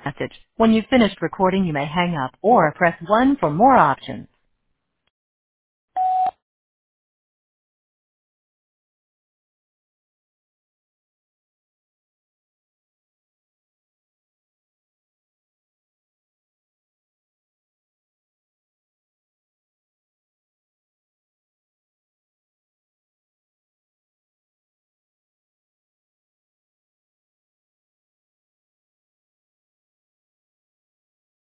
message. When you've finished recording, you may hang up or press 1 for more options.